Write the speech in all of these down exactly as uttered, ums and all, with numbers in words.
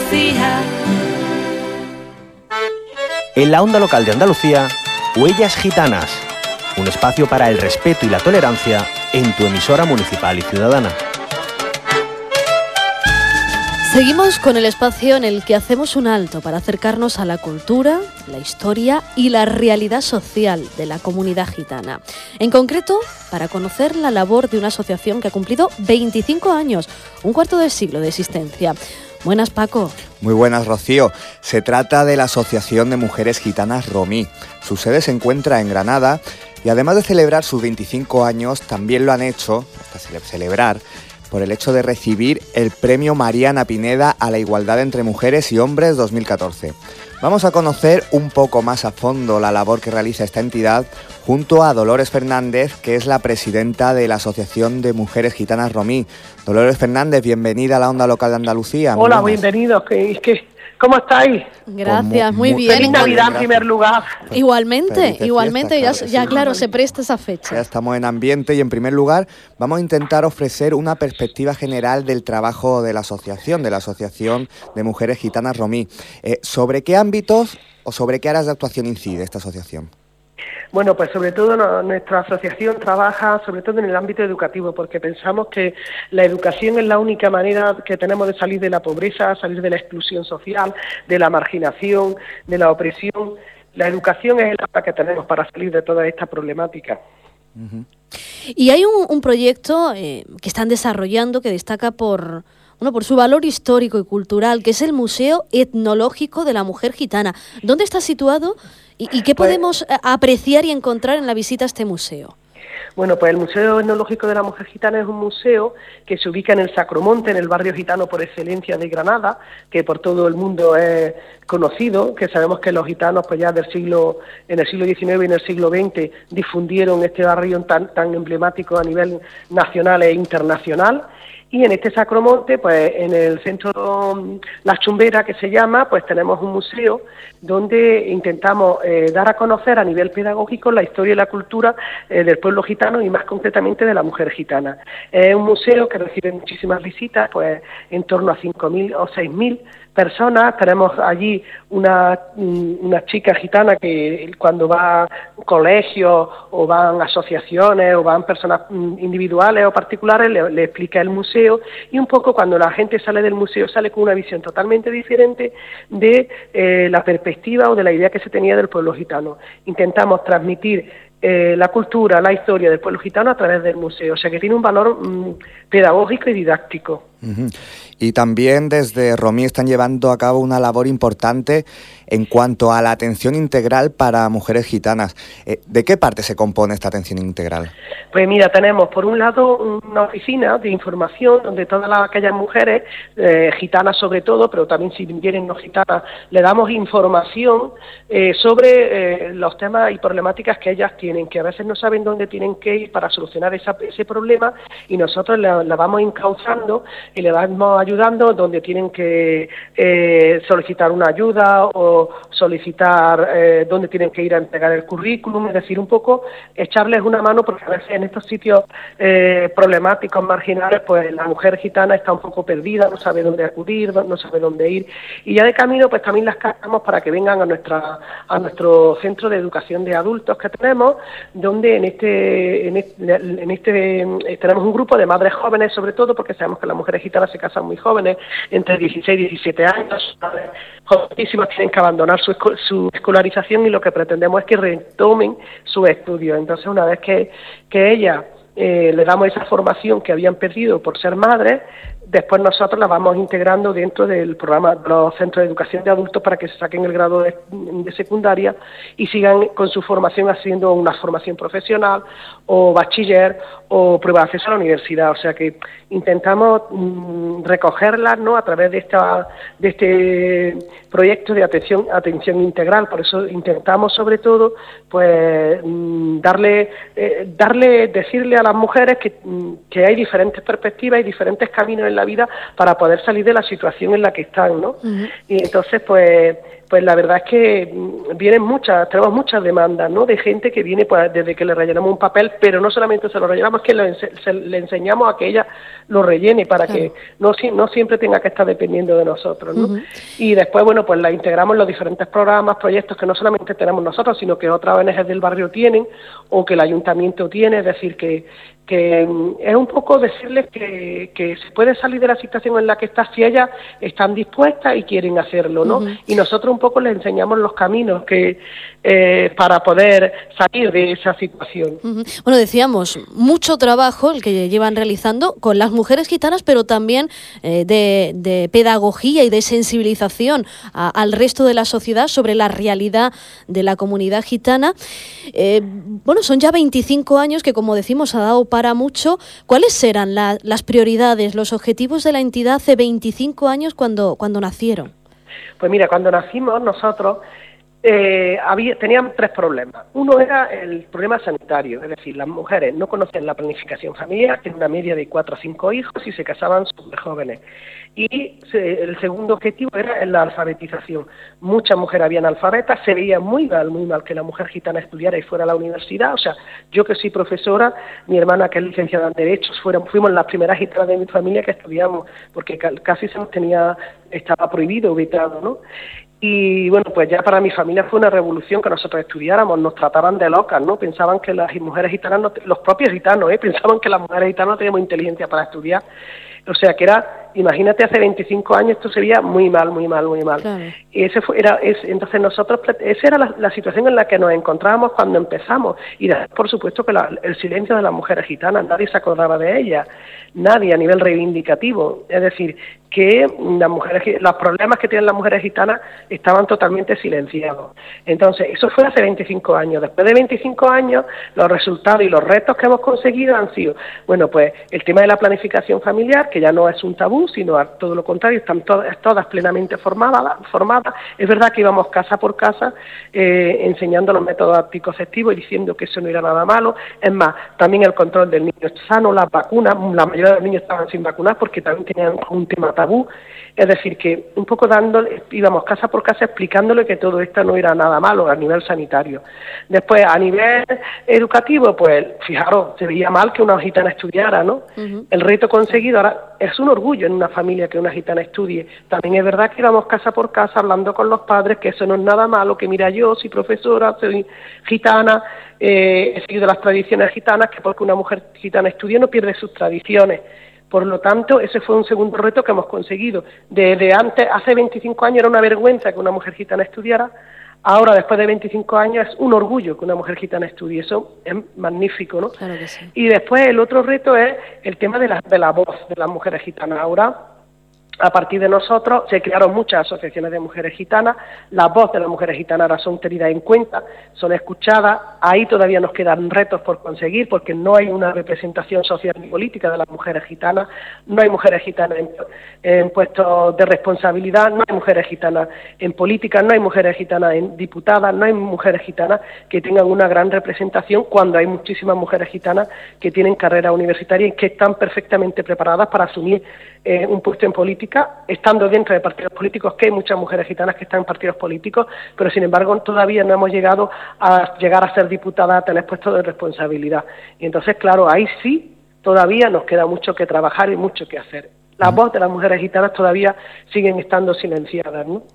Andalucía. En la onda local de Andalucía, Huellas Gitanas, un espacio para el respeto y la tolerancia en tu emisora municipal y ciudadana. Seguimos con el espacio en el que hacemos un alto para acercarnos a la cultura, la historia y la realidad social de la comunidad gitana. En concreto, para conocer la labor de una asociación que ha cumplido veinticinco años, un cuarto de siglo de existencia. Buenas, Paco. Muy buenas, Rocío. Se trata de la Asociación de Mujeres Gitanas Romí. Su sede se encuentra en Granada y además de celebrar sus veinticinco años, también lo han hecho, hasta celebrar, por el hecho de recibir el Premio Mariana Pineda a la Igualdad entre Mujeres y Hombres dos mil catorce. Vamos a conocer un poco más a fondo la labor que realiza esta entidad junto a Dolores Fernández, que es la presidenta de la Asociación de Mujeres Gitanas Romí. Dolores Fernández, bienvenida a la onda local de Andalucía. Hola, bienvenidos. ¿Qué, qué, ¿Cómo estáis? Gracias, muy, muy, muy bien. Feliz Navidad en primer lugar. Pues, igualmente, fiesta, igualmente, claro ya, que ya sí. claro, se presta esa fecha. Ya estamos en ambiente y en primer lugar vamos a intentar ofrecer una perspectiva general del trabajo de la asociación, de la Asociación de Mujeres Gitanas Romí. Eh, ¿Sobre qué ámbitos o sobre qué áreas de actuación incide esta asociación? Bueno, pues sobre todo no, nuestra asociación trabaja sobre todo en el ámbito educativo, porque pensamos que la educación es la única manera que tenemos de salir de la pobreza, salir de la exclusión social, de la marginación, de la opresión. La educación es el arma que tenemos para salir de toda esta problemática. Uh-huh. Y hay un, un proyecto eh, que están desarrollando que destaca por... Bueno, por su valor histórico y cultural, que es el Museo Etnológico de la Mujer Gitana. ¿Dónde está situado y, y qué podemos pues, apreciar y encontrar en la visita a este museo? Bueno, pues el Museo Etnológico de la Mujer Gitana es un museo que se ubica en el Sacromonte, en el barrio gitano por excelencia de Granada, que por todo el mundo es conocido, que sabemos que los gitanos pues ya del siglo, en el siglo diecinueve y en el siglo veinte difundieron este barrio tan, tan emblemático a nivel nacional e internacional. Y en este Sacromonte, pues en el centro La Chumbera, que se llama, pues tenemos un museo donde intentamos eh, dar a conocer a nivel pedagógico la historia y la cultura eh, del pueblo gitano y más concretamente de la mujer gitana. Es un museo que recibe muchísimas visitas, pues en torno a cinco mil o seis mil personas. Tenemos allí una, una chica gitana que cuando va a colegios o van asociaciones o van personas individuales o particulares le, le explica el museo, y un poco cuando la gente sale del museo sale con una visión totalmente diferente de eh, la perspectiva o de la idea que se tenía del pueblo gitano. Intentamos transmitir eh, la cultura, la historia del pueblo gitano a través del museo, o sea que tiene un valor mmm, pedagógico y didáctico. Uh-huh. Y también desde Romí están llevando a cabo una labor importante en cuanto a la atención integral para mujeres gitanas. Eh, ¿De qué parte se compone esta atención integral? Pues mira, tenemos por un lado una oficina de información donde todas las, aquellas mujeres, eh, gitanas sobre todo, pero también si vienen no gitanas, le damos información eh, sobre eh, los temas y problemáticas que ellas tienen, que a veces no saben dónde tienen que ir para solucionar esa, ese problema, y nosotros la, la vamos encauzando y le vamos ayudando donde tienen que eh, solicitar una ayuda o solicitar eh, dónde tienen que ir a entregar el currículum, es decir, un poco echarles una mano, porque a veces en estos sitios eh, problemáticos, marginales, pues la mujer gitana está un poco perdida, no sabe dónde acudir, no sabe dónde ir, y ya de camino pues también las captamos para que vengan a nuestra a nuestro centro de educación de adultos que tenemos, donde en este en este, en este eh, tenemos un grupo de madres jóvenes, sobre todo porque sabemos que las mujeres gitanas se casan muy jóvenes, entre dieciséis y diecisiete años, jovenísimas, tienen que abandonar su, esco- su escolarización, y lo que pretendemos es que retomen sus estudios. Entonces, una vez que, que ellas eh, le damos esa formación que habían perdido por ser madres, después nosotros la vamos integrando dentro del programa de los centros de educación de adultos para que se saquen el grado de, de secundaria y sigan con su formación haciendo una formación profesional o bachiller o prueba de acceso a la universidad. O sea que intentamos mmm, recogerlas, ¿no?, a través de esta de este proyecto de atención atención integral. Por eso intentamos sobre todo pues mmm, darle eh, darle decirle a las mujeres que, mmm, que hay diferentes perspectivas y diferentes caminos en la vida para poder salir de la situación en la que están, ¿no? Uh-huh. Y entonces, pues, pues la verdad es que vienen muchas, tenemos muchas demandas, ¿no? De gente que viene pues desde que le rellenamos un papel, pero no solamente se lo rellenamos, es que le, se, le enseñamos a que ella lo rellene para claro. que no, no siempre tenga que estar dependiendo de nosotros, ¿no? Uh-huh. Y después, bueno, pues la integramos en los diferentes programas, proyectos que no solamente tenemos nosotros, sino que otras O N Ges del barrio tienen o que el ayuntamiento tiene, es decir, que que es un poco decirles que, que se puede salir de la situación en la que está si ellas están dispuestas y quieren hacerlo, ¿no? Uh-huh. Y nosotros un poco les enseñamos los caminos que eh, para poder salir de esa situación. Uh-huh. Bueno, decíamos, mucho trabajo el que llevan realizando con las mujeres gitanas, pero también eh, de, de pedagogía y de sensibilización a, al resto de la sociedad sobre la realidad de la comunidad gitana. Eh, bueno, son ya veinticinco años que, como decimos, ha dado para mucho. ¿Cuáles serán la, las prioridades, los objetivos de la entidad hace veinticinco años cuando, cuando nacieron? Pues mira, cuando nacimos nosotros eh, había, tenían tres problemas. Uno era el problema sanitario, es decir, las mujeres no conocían la planificación familiar, tienen una media de cuatro o cinco hijos y se casaban súper jóvenes. Y se, el segundo objetivo era la alfabetización. Muchas mujeres habían analfabetas, se veía muy mal, muy mal que la mujer gitana estudiara y fuera a la universidad. O sea, yo que soy profesora, mi hermana que es licenciada en Derechos, fueron, fuimos las primeras gitanas de mi familia que estudiamos, porque casi se nos tenía, estaba prohibido, vetado, ¿no? Y bueno, pues ya para mi familia fue una revolución que nosotros estudiáramos, nos trataban de locas, ¿no? Pensaban que las mujeres gitanas, no, los propios gitanos, ¿eh? Pensaban que las mujeres gitanas no teníamos inteligencia para estudiar. O sea que era, imagínate, hace veinticinco años esto se veía muy mal, muy mal, muy mal. Claro. Y ese fue, era, es, entonces nosotros, esa era la, la situación en la que nos encontrábamos cuando empezamos. Y por supuesto que la, el silencio de las mujeres gitanas, nadie se acordaba de ellas, nadie a nivel reivindicativo. Es decir, que las mujeres, los problemas que tienen las mujeres gitanas estaban totalmente silenciados. Entonces, eso fue hace veinticinco años. Después de veinticinco años, los resultados y los retos que hemos conseguido han sido, bueno, pues el tema de la planificación familiar, que ya no es un tabú, sino a todo lo contrario, están todas, todas plenamente formadas, formadas. Es verdad que íbamos casa por casa eh, enseñando los métodos anticonceptivos y diciendo que eso no era nada malo. Es más, también el control del niño sano, las vacunas, la mayoría de los niños estaban sin vacunar porque también tenían un tema tabú. Es decir, que un poco dándole, íbamos casa por casa explicándole que todo esto no era nada malo a nivel sanitario. Después, a nivel educativo, pues fijaros, se veía mal que una gitana estudiara, ¿no? Uh-huh. El reto conseguido ahora es un orgullo en una familia que una gitana estudie. También es verdad que íbamos casa por casa hablando con los padres que eso no es nada malo, que mira, yo soy profesora, soy gitana, eh, he seguido las tradiciones gitanas, que porque una mujer gitana estudie no pierde sus tradiciones. Por lo tanto, ese fue un segundo reto que hemos conseguido. Desde antes, hace veinticinco años era una vergüenza que una mujer gitana estudiara, ahora después de veinticinco años es un orgullo que una mujer gitana estudie, eso es magnífico, ¿no? Claro que sí. Y después el otro reto es el tema de la, de la voz de las mujeres gitanas. Ahora, a partir de nosotros, se crearon muchas asociaciones de mujeres gitanas, las voces de las mujeres gitanas ahora son tenidas en cuenta, son escuchadas, ahí todavía nos quedan retos por conseguir, porque no hay una representación social ni política de las mujeres gitanas, no hay mujeres gitanas en, en puestos de responsabilidad, no hay mujeres gitanas en política, no hay mujeres gitanas en diputadas, no hay mujeres gitanas que tengan una gran representación, cuando hay muchísimas mujeres gitanas que tienen carrera universitaria y que están perfectamente preparadas para asumir eh, un puesto en política, estando dentro de partidos políticos, que hay muchas mujeres gitanas que están en partidos políticos, pero sin embargo todavía no hemos llegado a llegar a ser diputadas, a tener puestos de responsabilidad. Y entonces, claro, ahí sí todavía nos queda mucho que trabajar y mucho que hacer. Las uh-huh. voces de las mujeres gitanas todavía siguen estando silenciadas, ¿no?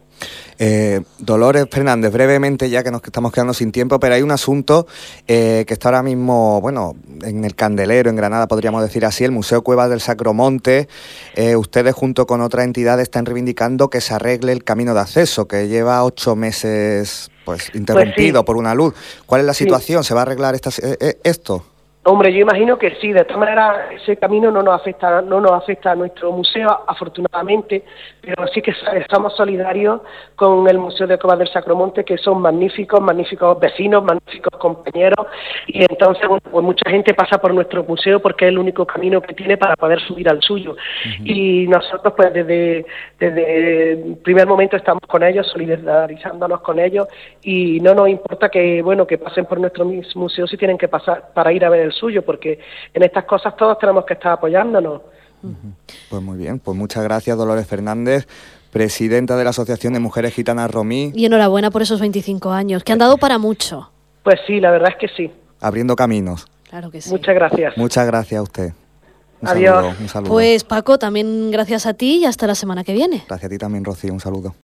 Eh, Dolores Fernández, brevemente, ya que nos estamos quedando sin tiempo, pero hay un asunto eh, que está ahora mismo, bueno, en el candelero, en Granada, podríamos decir así, el Museo Cuevas del Sacromonte. Eh, ustedes, junto con otra entidad, están reivindicando que se arregle el camino de acceso, que lleva ocho meses pues interrumpido pues sí. por una luz. ¿Cuál es la situación? Sí. ¿Se va a arreglar esta, eh, esto? Hombre, yo imagino que sí. De todas maneras, ese camino no nos afecta, no nos afecta a nuestro museo, afortunadamente, pero sí que estamos solidarios con el Museo de Cuevas del Sacromonte, que son magníficos, magníficos vecinos, magníficos compañeros, y entonces, bueno, pues mucha gente pasa por nuestro museo porque es el único camino que tiene para poder subir al suyo. Uh-huh. Y nosotros, pues, desde, desde el primer momento estamos con ellos, solidarizándonos con ellos, y no nos importa que, bueno, que pasen por nuestro museo si tienen que pasar para ir a ver el suyo, porque en estas cosas todos tenemos que estar apoyándonos. Pues muy bien, pues muchas gracias, Dolores Fernández, presidenta de la Asociación de Mujeres Gitanas Romí. Y enhorabuena por esos veinticinco años, que han dado para mucho. Pues sí, la verdad es que sí. Abriendo caminos. Claro que sí. Muchas gracias. Muchas gracias a usted. Un Adiós. saludo, un saludo. Pues Paco, también gracias a ti y hasta la semana que viene. Gracias a ti también, Rocío. Un saludo.